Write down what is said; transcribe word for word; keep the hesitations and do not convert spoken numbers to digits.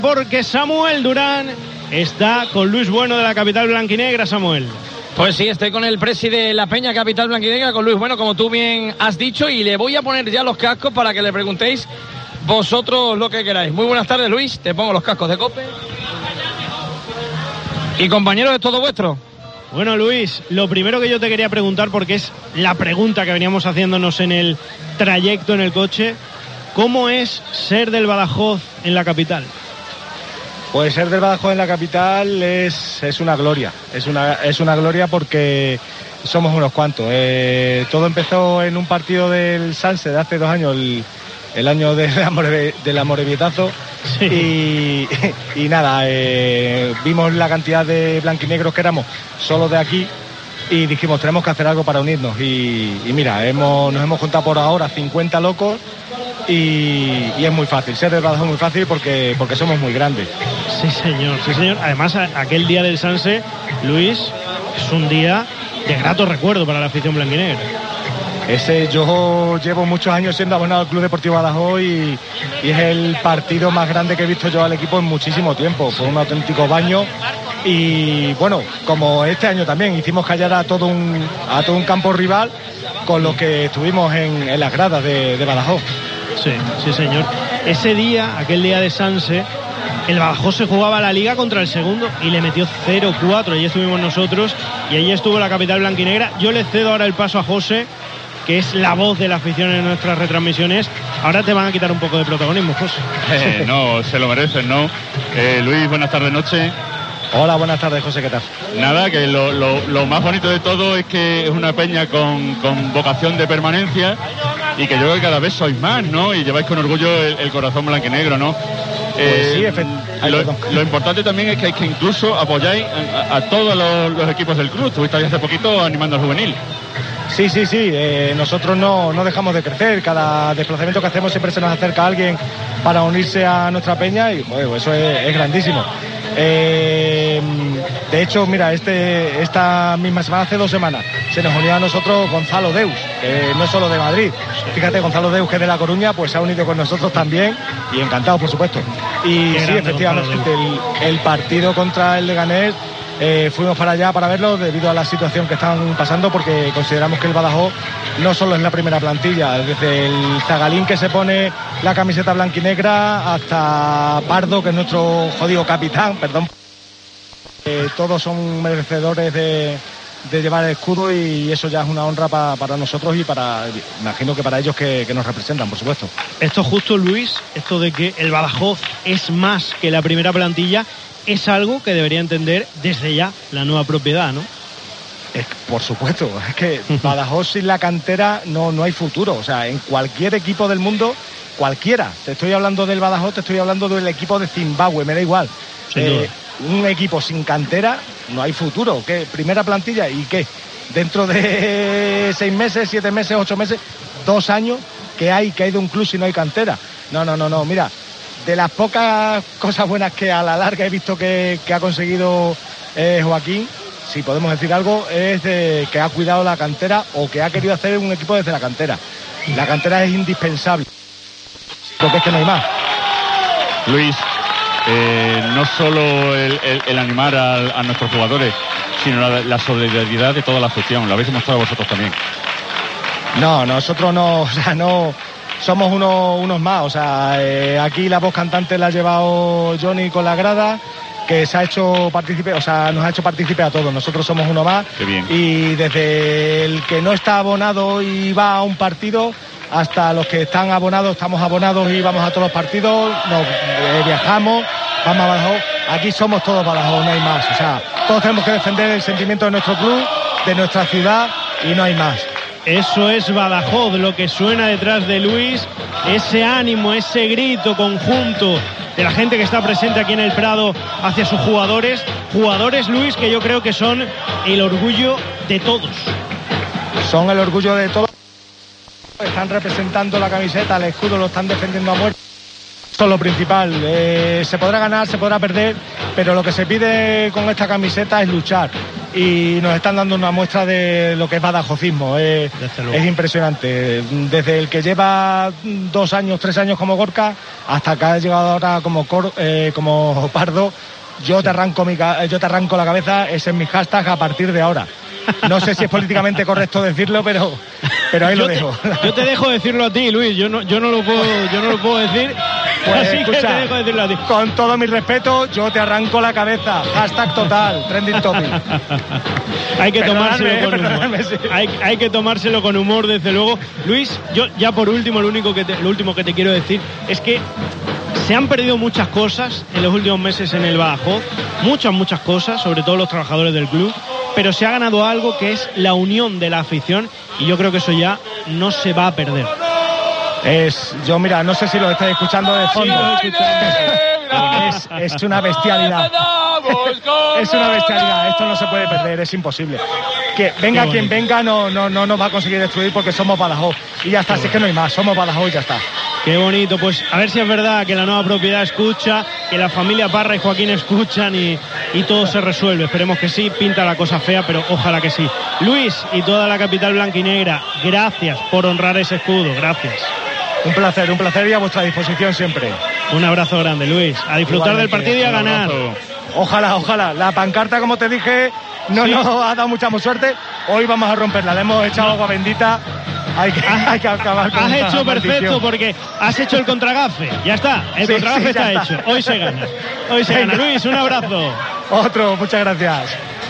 Porque Samuel Durán está con Luis Bueno de la capital blanquinegra. Samuel. Pues sí, estoy con el presi de la Peña Capital Blanquinegra, con Luis Bueno, como tú bien has dicho, y le voy a poner ya los cascos para que le preguntéis vosotros lo que queráis. Muy buenas tardes, Luis, te pongo los cascos de COPE. Y compañeros, es todo vuestro. Bueno, Luis, lo primero que yo te quería preguntar, porque es la pregunta que veníamos haciéndonos en el trayecto en el coche, ¿cómo es ser del Badajoz en la capital? Pues ser del Badajoz en la capital es, es una gloria, es una, es una gloria porque somos unos cuantos. Eh, todo empezó en un partido del Sanse de hace dos años, el, el año del, amore, del amorebietazo, sí. y, y nada, eh, vimos la cantidad de blanquinegros que éramos solo de aquí y dijimos tenemos que hacer algo para unirnos y, y mira, hemos, nos hemos juntado por ahora cincuenta locos. Y, y es muy fácil, ser del Badajoz es muy fácil porque, porque somos muy grandes. Sí, señor, sí, señor. Además, a, aquel día del Sanse, Luis, es un día de grato recuerdo para la afición blanquinegra. Ese, yo llevo muchos años siendo abonado al Club Deportivo Badajoz y, y es el partido más grande que he visto yo al equipo en muchísimo tiempo. Fue un auténtico baño y bueno, como este año también hicimos callar a todo un, a todo un campo rival con lo que estuvimos en, en las gradas de, de Badajoz. Sí, sí, señor. Ese día, aquel día de Sanse, el Badajoz se jugaba la Liga contra el segundo y le metió cero cuatro. Allí estuvimos nosotros y allí estuvo la capital blanquinegra. Yo le cedo ahora el paso a José, que es la voz de la afición en nuestras retransmisiones. Ahora te van a quitar un poco de protagonismo, José. Eh, no, se lo merecen, ¿no? Eh, Luis, buenas tardes, noche. Hola, buenas tardes, José, ¿qué tal? Nada, que lo, lo, lo más bonito de todo es que es una peña con, con vocación de permanencia y que yo creo que cada vez sois más, ¿no? Y lleváis con orgullo el, el corazón blanquinegro, ¿no? Pues eh, sí, efectivamente. Lo, lo importante también es que, que incluso apoyáis a, a todos los, los equipos del club. Estuviste hace poquito animando al juvenil. Sí, sí, sí, eh, nosotros no, no dejamos de crecer. Cada desplazamiento que hacemos siempre se nos acerca alguien para unirse a nuestra peña y bueno, eso es, es grandísimo. Eh, de hecho, mira, este, esta misma semana, hace dos semanas, se nos unió a nosotros Gonzalo Deus, que no es solo de Madrid. Fíjate, Gonzalo Deus, que es de La Coruña, pues se ha unido con nosotros también y encantado, por supuesto. Y sí, efectivamente, el, el partido contra el Leganés, eh, fuimos para allá para verlo debido a la situación que están pasando, porque consideramos que el Badajoz no solo es la primera plantilla, desde el zagalín que se pone la camiseta blanquinegra hasta Pardo, que es nuestro jodido capitán, perdón. Eh, todos son merecedores de, de llevar el escudo y eso ya es una honra pa, para nosotros y para, imagino que para ellos que, que nos representan, por supuesto. Esto justo, Luis, esto de que el Badajoz es más que la primera plantilla, es algo que debería entender desde ya la nueva propiedad, ¿no? Es, por supuesto, es que Badajoz sin la cantera no, no hay futuro. O sea, en cualquier equipo del mundo, cualquiera. Te estoy hablando del Badajoz, te estoy hablando del equipo de Zimbabue, me da igual. Eh, un equipo sin cantera no hay futuro. ¿Qué? Primera plantilla y qué. Dentro de seis meses, siete meses, ocho meses, dos años, ¿qué hay? ¿Qué hay de un club si no hay cantera? No, no, no, no. Mira, de las pocas cosas buenas que a la larga he visto que, que ha conseguido eh, Joaquín, si podemos decir algo, es de que ha cuidado la cantera o que ha querido hacer un equipo desde la cantera. La cantera es indispensable, porque es que no hay más. Luis, eh, no solo el, el, el animar a, a nuestros jugadores, sino la, la solidaridad de toda la afición. Lo habéis demostrado vosotros también. No, nosotros no, o sea, no somos unos, unos más. O sea, eh, aquí la voz cantante la ha llevado Johnny con la grada, que se ha hecho partícipe, o sea, nos ha hecho partícipe a todos. Nosotros somos uno más. Qué bien. Y desde el que no está abonado y va a un partido hasta los que están abonados, estamos abonados y vamos a todos los partidos, nos eh, viajamos, vamos a Badajoz. Aquí somos todos Badajoz, no hay más. O sea, todos tenemos que defender el sentimiento de nuestro club, de nuestra ciudad y no hay más. Eso es Badajoz, lo que suena detrás de Luis, ese ánimo, ese grito conjunto de la gente que está presente aquí en el Prado hacia sus jugadores. Jugadores, Luis, que yo creo que son el orgullo de todos. Son el orgullo de todos. Están representando la camiseta, el escudo, lo están defendiendo a muerte. Esto es lo principal. Eh, se podrá ganar, se podrá perder, pero lo que se pide con esta camiseta es luchar. y nos están dando una muestra de lo que es badajocismo. Eh, es impresionante. Desde el que lleva dos años, tres años como Gorka, hasta que ha llegado ahora como, Cor, eh, como Pardo. Yo te arranco mi, yo te arranco la cabeza, ese es mi hashtag a partir de ahora. No sé si es políticamente correcto decirlo, pero, pero ahí yo lo te, dejo. Yo te dejo decirlo a ti, Luis. Yo no, yo no lo puedo, yo no lo puedo decir. Pues, así escucha, que te dejo decirlo a ti. Con todo mi respeto, yo te arranco la cabeza. Hashtag total, trending topic. Hay que tomárselo Perdonadme, con humor. perdonadme, sí. Hay, hay que tomárselo con humor, desde luego. Luis, yo ya por último, lo único que te, lo último que te quiero decir es que se han perdido muchas cosas en los últimos meses en el Badajoz, muchas, muchas cosas, sobre todo los trabajadores del club, pero se ha ganado algo que es la unión de la afición y yo creo que eso ya no se va a perder. Es, yo mira, no sé si lo estáis escuchando de fondo. Sí, lo es, es una bestialidad. Es una bestialidad, esto no se puede perder, es imposible. Que venga quien venga no, no, no nos va a conseguir destruir porque somos Badajoz. Y ya está, si es que no hay más, somos Badajoz y ya está. Qué bonito, pues a ver si es verdad que la nueva propiedad escucha, que la familia Parra y Joaquín escuchan y, y todo se resuelve. Esperemos que sí, pinta la cosa fea, pero ojalá que sí. Luis y toda la capital blanquinegra, gracias por honrar ese escudo, gracias. Un placer, un placer y a vuestra disposición siempre. Un abrazo grande, Luis. A disfrutar Igualmente, del partido y a ganar. Ojalá, ojalá. La pancarta, como te dije, no Sí. nos ha dado mucha suerte. Hoy vamos a romperla. Le hemos echado agua bendita. Hay que, hay que acabar con Has esta hecho maldición. perfecto porque has hecho el contragafe. Ya está, el Sí, contragafe sí, ya está, está. hecho. Hoy se gana. Hoy se Venga. gana. Luis, un abrazo. Otro, muchas gracias.